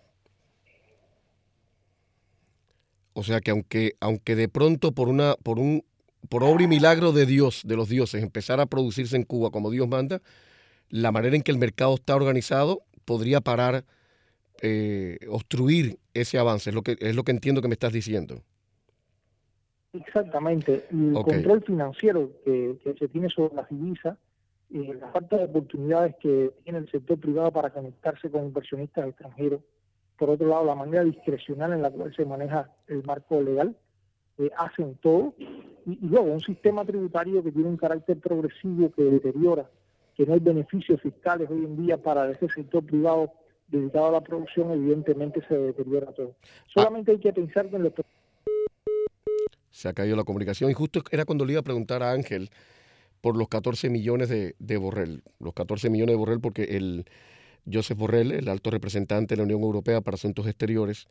Speaker 6: O sea que aunque de pronto por obra y milagro de Dios, de los dioses, empezara a producirse en Cuba como Dios manda, la manera en que el mercado está organizado podría parar, obstruir ese avance. Es lo que entiendo que me estás diciendo.
Speaker 14: Exactamente. El control financiero que se tiene sobre las divisas, la falta de oportunidades que tiene el sector privado para conectarse con inversionistas extranjeros. Por otro lado, la manera discrecional en la cual se maneja el marco legal, hacen todo. Y luego un sistema tributario que tiene un carácter progresivo que deteriora, que no hay beneficios fiscales hoy en día para ese sector privado dedicado a la producción, evidentemente se deteriora todo. Solamente hay que pensar que en los...
Speaker 6: Se ha caído la comunicación y justo era cuando le iba a preguntar a Ángel por los 14 millones de Borrell. Los 14 millones de Borrell porque el Josep Borrell, el alto representante de la Unión Europea para Asuntos Exteriores,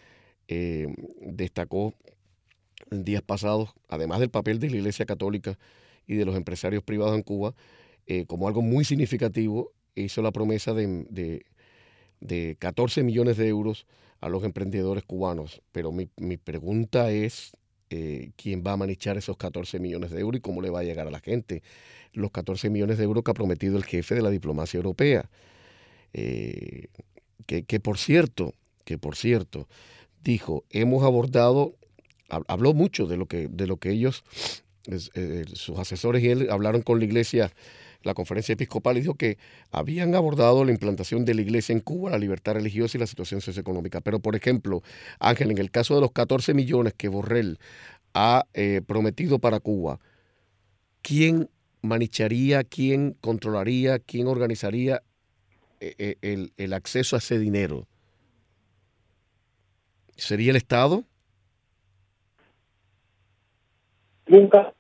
Speaker 6: destacó en días pasados, además del papel de la Iglesia Católica y de los empresarios privados en Cuba, como algo muy significativo, hizo la promesa de 14 millones de euros a los emprendedores cubanos. Pero mi pregunta es, ¿quién va a manejar esos 14 millones de euros y cómo le va a llegar a la gente? Los 14 millones de euros que ha prometido el jefe de la diplomacia europea. Que por cierto, dijo, hemos abordado, habló mucho de lo que ellos, sus asesores y él hablaron con la iglesia, la conferencia episcopal, y dijo que habían abordado la implantación de la iglesia en Cuba, la libertad religiosa y la situación socioeconómica. Pero, por ejemplo, Ángel, en el caso de los 14 millones que Borrell ha prometido para Cuba, ¿quién manejaría, quién controlaría, quién organizaría el acceso a ese dinero? ¿Sería el Estado?
Speaker 14: Nunca.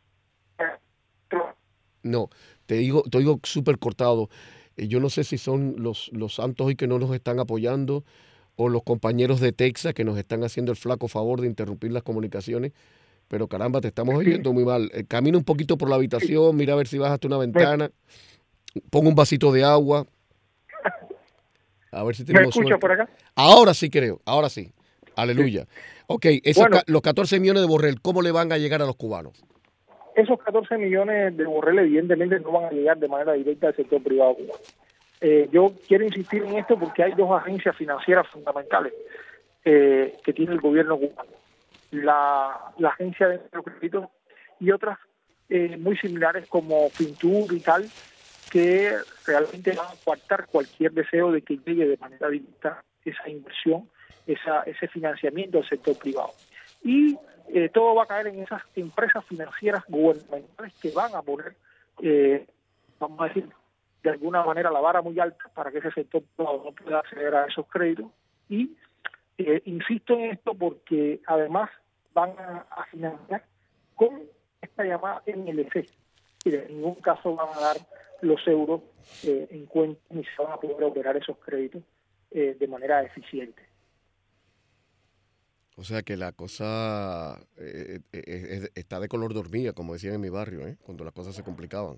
Speaker 6: No, te digo súper cortado. Yo no sé si son los santos hoy que no nos están apoyando o los compañeros de Texas que nos están haciendo el flaco favor de interrumpir las comunicaciones, pero caramba, te estamos oyendo muy mal. Camina un poquito por la habitación, mira a ver si vas hasta una ventana, pon un vasito de agua. A ver si tenemos
Speaker 14: ¿Me escucha
Speaker 6: suerte.
Speaker 14: por acá?
Speaker 6: Ahora sí creo, ahora sí. Aleluya. Ok, los 14 millones de Borrell, ¿cómo le van a llegar a los cubanos?
Speaker 14: Esos 14 millones de Borrell evidentemente no van a llegar de manera directa al sector privado cubano. Yo quiero insistir en esto porque hay dos agencias financieras fundamentales que tiene el gobierno cubano, la Agencia de Crédito y otras muy similares como Fintur y tal, que realmente van a coartar cualquier deseo de que llegue de manera directa esa inversión, ese financiamiento del sector privado. Y todo va a caer en esas empresas financieras gubernamentales que van a poner, vamos a decir, de alguna manera la vara muy alta para que ese sector privado no pueda acceder a esos créditos. Y insisto en esto porque además van a financiar con esta llamada MLC, y en ningún caso van a dar los euros en cuenta ni se van a poder operar esos créditos de manera eficiente.
Speaker 6: O sea que la cosa está de color de hormiga, como decían en mi barrio, cuando las cosas se complicaban.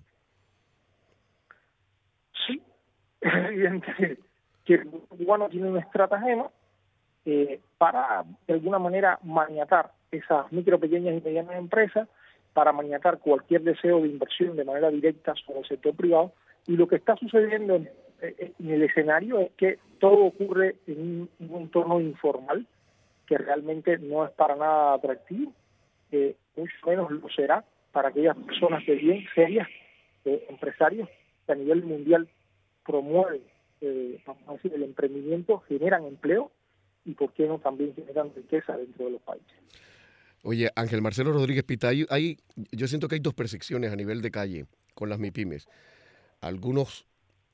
Speaker 14: Sí, es evidente que el cubano tiene un estratagema para, de alguna manera, maniatar esas micro, pequeñas y medianas empresas, para maniatar cualquier deseo de inversión de manera directa sobre el sector privado. Y lo que está sucediendo en el escenario es que todo ocurre en un entorno informal, que realmente no es para nada atractivo, mucho menos lo será para aquellas personas de bien serias, empresarios que a nivel mundial promueven, vamos a decir, el emprendimiento, generan empleo y, por qué no, también generan riqueza dentro de los países.
Speaker 6: Oye, Ángel Marcelo Rodríguez Pitay, yo siento que hay dos percepciones a nivel de calle con las MIPYMES. Algunos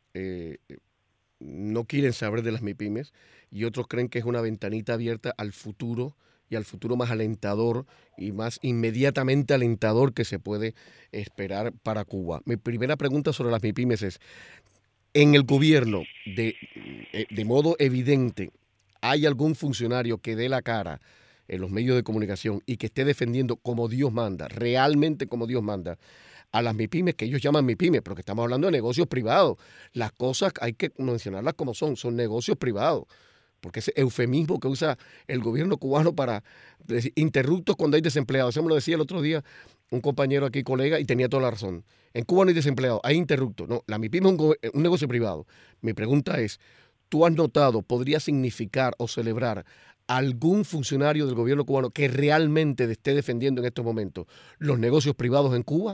Speaker 6: no quieren saber de las MIPYMES y otros creen que es una ventanita abierta al futuro y al futuro más alentador y más inmediatamente alentador que se puede esperar para Cuba. Mi primera pregunta sobre las MIPYMES es, en el gobierno, de modo evidente, ¿hay algún funcionario que dé la cara en los medios de comunicación y que esté defendiendo como Dios manda, realmente como Dios manda, a las MIPYMES, que ellos llaman MIPYMES, pero que estamos hablando de negocios privados? Las cosas hay que mencionarlas como son negocios privados, porque ese eufemismo que usa el gobierno cubano para decir interruptos cuando hay desempleados, eso me lo decía el otro día un compañero aquí, colega, y tenía toda la razón. En Cuba no hay desempleados, hay interruptos. No, la MIPYME es un negocio privado. Mi pregunta es, ¿tú has notado, podría significar o celebrar algún funcionario del gobierno cubano que realmente esté defendiendo en estos momentos los negocios privados en Cuba?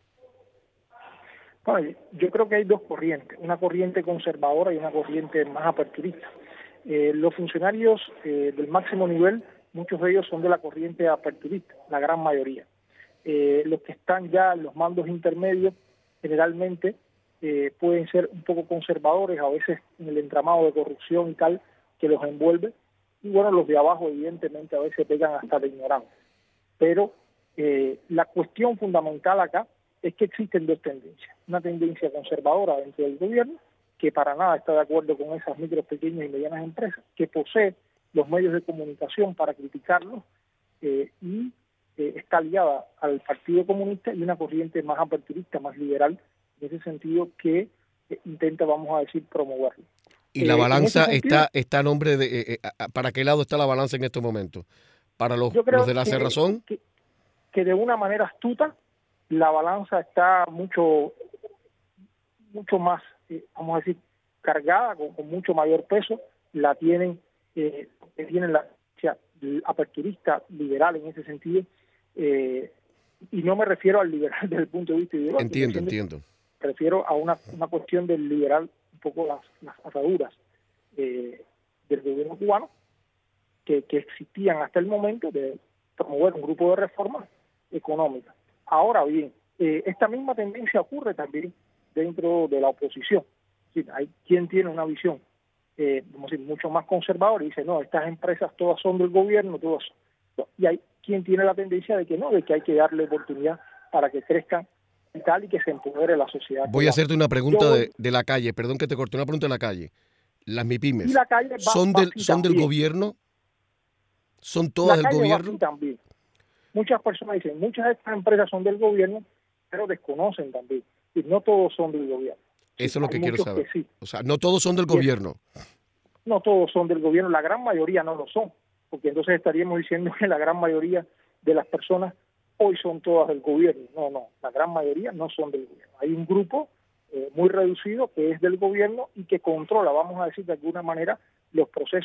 Speaker 14: Bueno, yo creo que hay dos corrientes, una corriente conservadora y una corriente más aperturista. Los funcionarios del máximo nivel, muchos de ellos son de la corriente aperturista, la gran mayoría. Los que están ya en los mandos intermedios generalmente pueden ser un poco conservadores, a veces en el entramado de corrupción y tal que los envuelve. Y bueno, los de abajo evidentemente a veces pegan hasta de ignorantes. Pero la cuestión fundamental acá es que existen dos tendencias. Una tendencia conservadora dentro del gobierno, que para nada está de acuerdo con esas micro, pequeñas y medianas empresas, que posee los medios de comunicación para criticarlos y está ligada al Partido Comunista, y una corriente más aperturista, más liberal, en ese sentido, que intenta, vamos a decir, promoverlo.
Speaker 6: ¿Y la balanza sentido, está a nombre de... ¿para qué lado está la balanza en estos momentos? ¿Para los de la cerrazón?
Speaker 14: Que de una manera astuta la balanza está mucho más, vamos a decir, cargada, con mucho mayor peso. La tienen la aperturista, liberal en ese sentido, y no me refiero al liberal desde el punto de vista ideológico.
Speaker 6: Entiendo.
Speaker 14: Me refiero a una cuestión del liberal, un poco las ataduras del gobierno cubano que existían hasta el momento de promover un grupo de reformas económicas. Ahora bien, esta misma tendencia ocurre también dentro de la oposición. Es decir, hay quien tiene una visión vamos a decir, mucho más conservadora y dice, no, estas empresas todas son del gobierno, todas son. Y hay quien tiene la tendencia de que no, de que hay que darle oportunidad para que crezcan y tal, y que se empodere la sociedad.
Speaker 6: Voy a hacerte una pregunta de la calle, perdón que te corté, una pregunta de la calle. Las MIPYMES,
Speaker 14: y la calle
Speaker 6: ¿son del gobierno? ¿Son todas del gobierno?
Speaker 14: También. Muchas personas dicen, muchas de estas empresas son del gobierno, pero desconocen también. Y no todos son del gobierno.
Speaker 6: Eso es lo que quiero saber.
Speaker 14: Sí.
Speaker 6: O sea, no todos son del gobierno.
Speaker 14: No todos son del gobierno, la gran mayoría no lo son, porque entonces estaríamos diciendo que la gran mayoría de las personas hoy son todas del gobierno. No, la gran mayoría no son del gobierno. Hay un grupo muy reducido que es del gobierno y que controla, vamos a decir de alguna manera, los procesos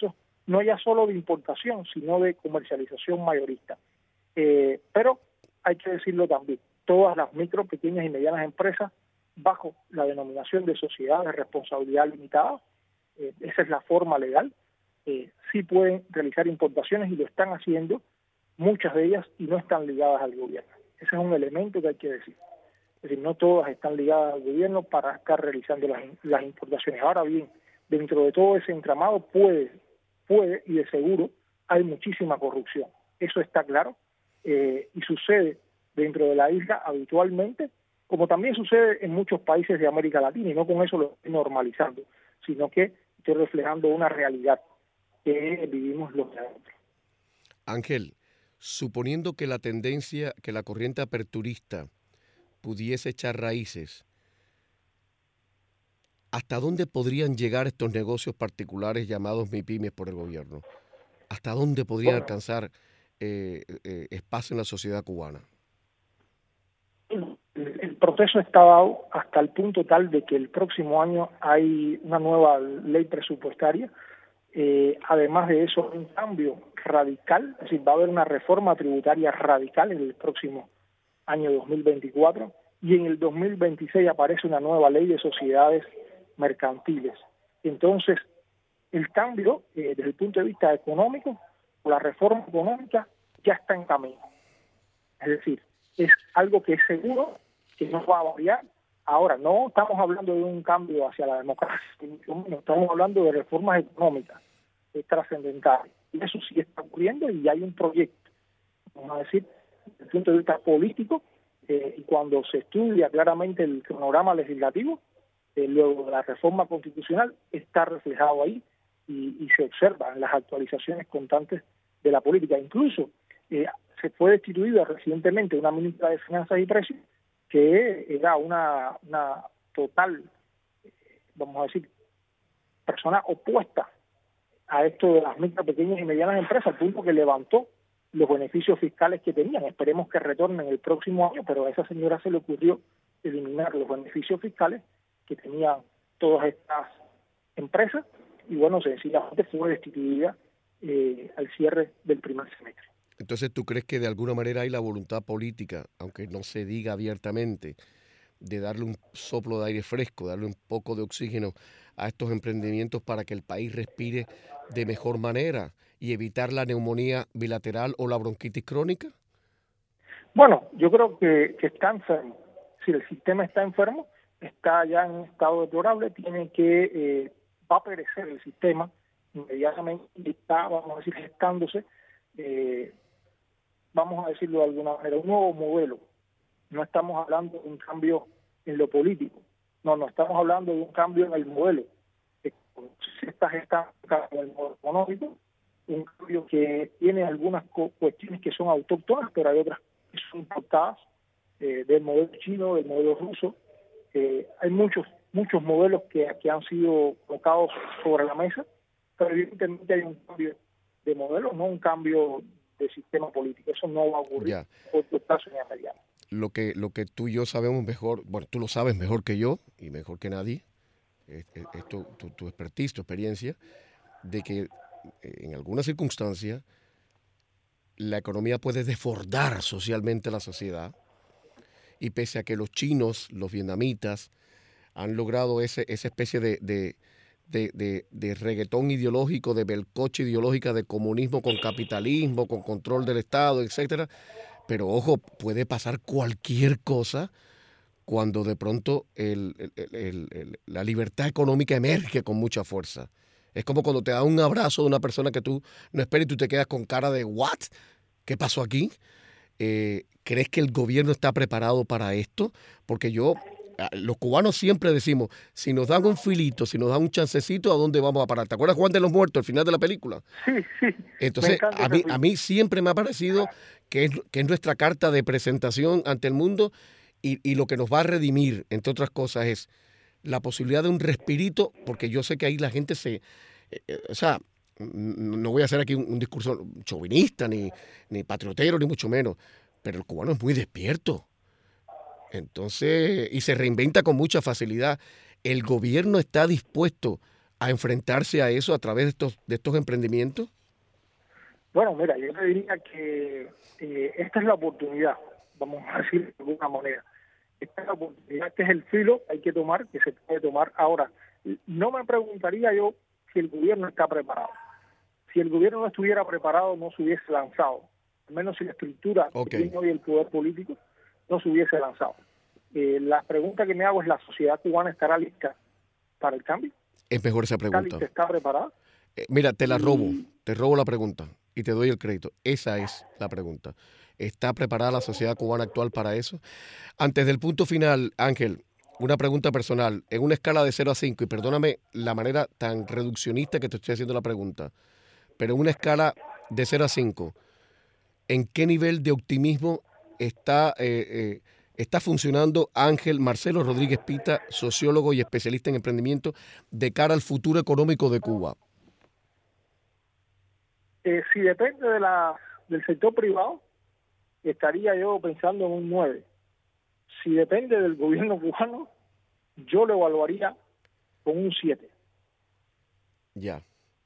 Speaker 14: no ya solo de importación, sino de comercialización mayorista. Pero hay que decirlo también, todas las micro, pequeñas y medianas empresas bajo la denominación de sociedad de responsabilidad limitada, esa es la forma legal, sí pueden realizar importaciones y lo están haciendo, muchas de ellas, y no están ligadas al gobierno. Ese es un elemento que hay que decir. Es decir, no todas están ligadas al gobierno para estar realizando las importaciones. Ahora bien, dentro de todo ese entramado puede y de seguro hay muchísima corrupción. Eso está claro y sucede dentro de la isla habitualmente, como también sucede en muchos países de América Latina, y no con eso lo estoy normalizando, sino que estoy reflejando una realidad que vivimos los de adentro.
Speaker 6: Ángel, suponiendo que la tendencia, que la corriente aperturista pudiese echar raíces, ¿hasta dónde podrían llegar estos negocios particulares llamados MIPYMES por el gobierno? ¿Hasta dónde podrían alcanzar espacio en la sociedad cubana?
Speaker 14: El proceso está dado hasta el punto tal de que el próximo año hay una nueva ley presupuestaria. Además de eso, un cambio radical, es decir, va a haber una reforma tributaria radical en el próximo año 2024, y en el 2026 aparece una nueva ley de sociedades mercantiles. Entonces, el cambio, desde el punto de vista económico, la reforma económica ya está en camino. Es decir, es algo que es seguro, que no va a variar. Ahora, no estamos hablando de un cambio hacia la democracia, estamos hablando de reformas económicas trascendentales. Y eso sí está ocurriendo y hay un proyecto, vamos a decir, desde el punto de vista político, y cuando se estudia claramente el cronograma legislativo, luego de la reforma constitucional, está reflejado ahí y se observa en las actualizaciones constantes de la política. Incluso se fue destituida recientemente una ministra de Finanzas y Precios que era una total, vamos a decir, persona opuesta a esto de las micro, pequeñas y medianas empresas, al punto que levantó los beneficios fiscales que tenían. Esperemos que retornen el próximo año, pero a esa señora se le ocurrió eliminar los beneficios fiscales que tenían todas estas empresas y, bueno, sencillamente fue destituida al cierre del primer semestre.
Speaker 6: Entonces, ¿tú crees que de alguna manera hay la voluntad política, aunque no se diga abiertamente, de darle un soplo de aire fresco, darle un poco de oxígeno a estos emprendimientos para que el país respire de mejor manera y evitar la neumonía bilateral o la bronquitis crónica?
Speaker 14: Bueno, yo creo que está enfermo. Si el sistema está enfermo, está ya en un estado deplorable, va a perecer el sistema inmediatamente y está, vamos a decir, gestándose, vamos a decirlo de alguna manera, un nuevo modelo. No estamos hablando de un cambio en lo político, no estamos hablando de un cambio en el modelo. Se está gestando en el modelo económico, un cambio que tiene algunas cuestiones que son autóctonas, pero hay otras que son importadas del modelo chino, del modelo ruso. Hay muchos modelos que han sido colocados sobre la mesa, pero evidentemente hay un cambio de modelo, no un cambio de sistema político. Eso no va a ocurrir por tu plazo ni a mediano.
Speaker 6: Lo que tú y yo sabemos mejor, bueno, tú lo sabes mejor que yo y mejor que nadie, es tu expertise, tu experiencia, de que en algunas circunstancias la economía puede desbordar socialmente la sociedad, y pese a que los chinos, los vietnamitas, han logrado esa especie de reggaetón ideológico, de belcoche ideológica, de comunismo con capitalismo, con control del Estado, etcétera. Pero ojo, puede pasar cualquier cosa cuando de pronto la libertad económica emerge con mucha fuerza. Es como cuando te da un abrazo de una persona que tú no esperas y tú te quedas con cara de ¿what? ¿Qué pasó aquí? ¿Crees que el gobierno está preparado para esto? Porque los cubanos siempre decimos, si nos dan un filito, si nos dan un chancecito, ¿a dónde vamos a parar? ¿Te acuerdas Juan de los Muertos, al final de la película?
Speaker 14: Sí.
Speaker 6: Entonces, a mí siempre me ha parecido que es nuestra carta de presentación ante el mundo y lo que nos va a redimir, entre otras cosas, es la posibilidad de un respirito, porque yo sé que ahí la gente no voy a hacer aquí un discurso chauvinista, ni patriotero, ni mucho menos, pero el cubano es muy despierto. Entonces, y se reinventa con mucha facilidad. El gobierno está dispuesto a enfrentarse a eso a través de estos emprendimientos?
Speaker 14: Bueno, mira, yo te diría que esta es la oportunidad, vamos a decir de alguna manera. Esta es la oportunidad, este es el filo que hay que tomar, que se puede tomar. Ahora, no me preguntaría yo si el gobierno está preparado. Si el gobierno no estuviera preparado, no se hubiese lanzado. Al menos si la estructura que tiene hoy el poder político no se hubiese lanzado. La pregunta que me hago es, ¿la sociedad cubana estará lista para el cambio?
Speaker 6: Es mejor esa pregunta.
Speaker 14: ¿Está preparada?
Speaker 6: Mira, te robo la pregunta y te doy el crédito. Esa es la pregunta. ¿Está preparada la sociedad cubana actual para eso? Antes del punto final, Ángel, una pregunta personal. En una escala de 0 a 5, y perdóname la manera tan reduccionista que te estoy haciendo la pregunta, pero en una escala de 0 a 5, ¿en qué nivel de optimismo está funcionando Ángel Marcelo Rodríguez Pita, sociólogo y especialista en emprendimiento, de cara al futuro económico de Cuba?
Speaker 14: Si depende del sector privado, estaría yo pensando en un 9. Si depende del gobierno cubano, yo lo evaluaría con un 7.
Speaker 6: Ya.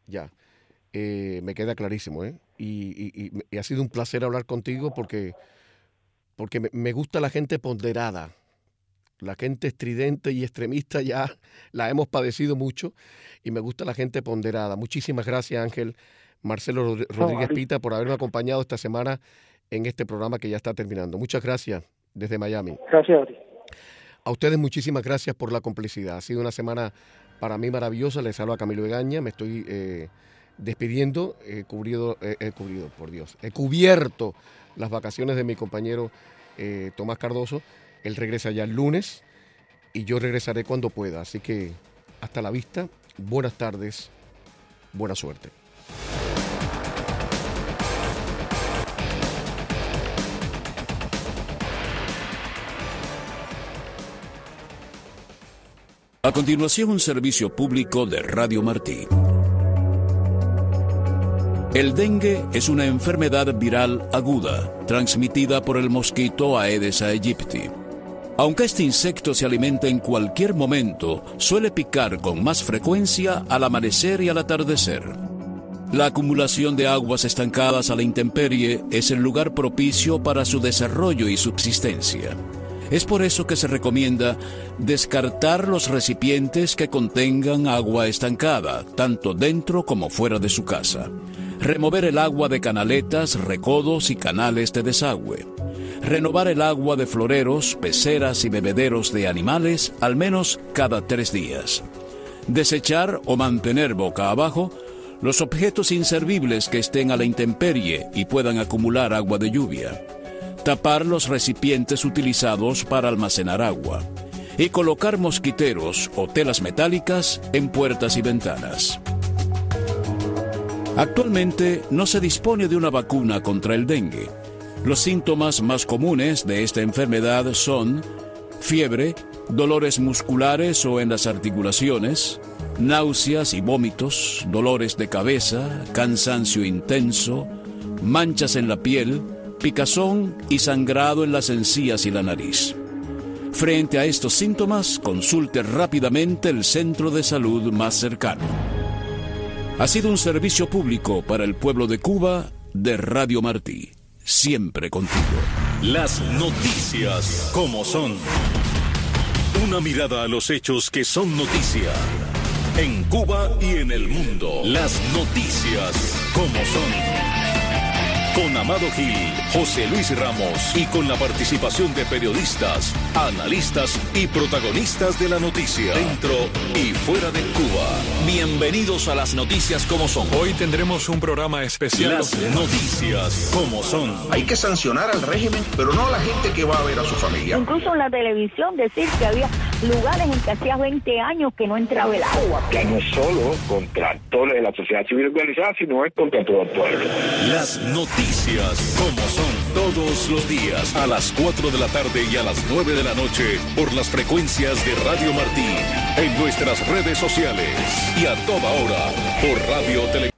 Speaker 6: Me queda clarísimo, ¿eh? Y ha sido un placer hablar contigo porque me gusta la gente ponderada. La gente estridente y extremista ya la hemos padecido mucho y me gusta la gente ponderada. Muchísimas gracias, Ángel Marcelo Rodríguez Pita, por haberme acompañado esta semana en este programa que ya está terminando. Muchas gracias desde Miami.
Speaker 14: Gracias a ti.
Speaker 6: A ustedes muchísimas gracias por la complicidad. Ha sido una semana para mí maravillosa. Les hablo a Camilo Egaña. Me estoy despidiendo. He cubierto las vacaciones de mi compañero Tomás Cardoso. Él regresa ya el lunes y yo regresaré cuando pueda. Así que hasta la vista. Buenas tardes. Buena suerte.
Speaker 10: A continuación, un servicio público de Radio Martí. El dengue es una enfermedad viral aguda, transmitida por el mosquito Aedes aegypti. Aunque este insecto se alimenta en cualquier momento, suele picar con más frecuencia al amanecer y al atardecer. La acumulación de aguas estancadas a la intemperie es el lugar propicio para su desarrollo y subsistencia. Es por eso que se recomienda descartar los recipientes que contengan agua estancada, tanto dentro como fuera de su casa. Remover el agua de canaletas, recodos y canales de desagüe. Renovar el agua de floreros, peceras y bebederos de animales al menos cada 3 días. Desechar o mantener boca abajo los objetos inservibles que estén a la intemperie y puedan acumular agua de lluvia. Tapar los recipientes utilizados para almacenar agua y colocar mosquiteros o telas metálicas en puertas y ventanas. Actualmente no se dispone de una vacuna contra el dengue. Los síntomas más comunes de esta enfermedad son fiebre, dolores musculares o en las articulaciones, náuseas y vómitos, dolores de cabeza, cansancio intenso, manchas en la piel, picazón y sangrado en las encías y la nariz. Frente a estos síntomas, consulte rápidamente el centro de salud más cercano. Ha sido un servicio público para el pueblo de Cuba de Radio Martí. Siempre contigo.
Speaker 15: Las noticias como son. Una mirada a los hechos que son noticia. En Cuba y en el mundo. Las noticias como son. Con Amado Gil, José Luis Ramos y con la participación de periodistas, analistas y protagonistas de la noticia, dentro y fuera de Cuba. Bienvenidos a las noticias como son.
Speaker 16: Hoy tendremos un programa especial.
Speaker 15: Las noticias como son.
Speaker 17: Hay que sancionar al régimen, pero no a la gente que va a ver a su familia.
Speaker 18: Incluso en la televisión decir que había lugares en que hacía 20 años que no entraba el agua.
Speaker 19: Ya no es solo contra actores de la sociedad civil organizada, sino es contra todo el pueblo.
Speaker 15: Las noticias como son, todos los días a las 4 de la tarde y a las 9 de la noche por las frecuencias de Radio Martí, en nuestras redes sociales y a toda hora por Radio Televisión.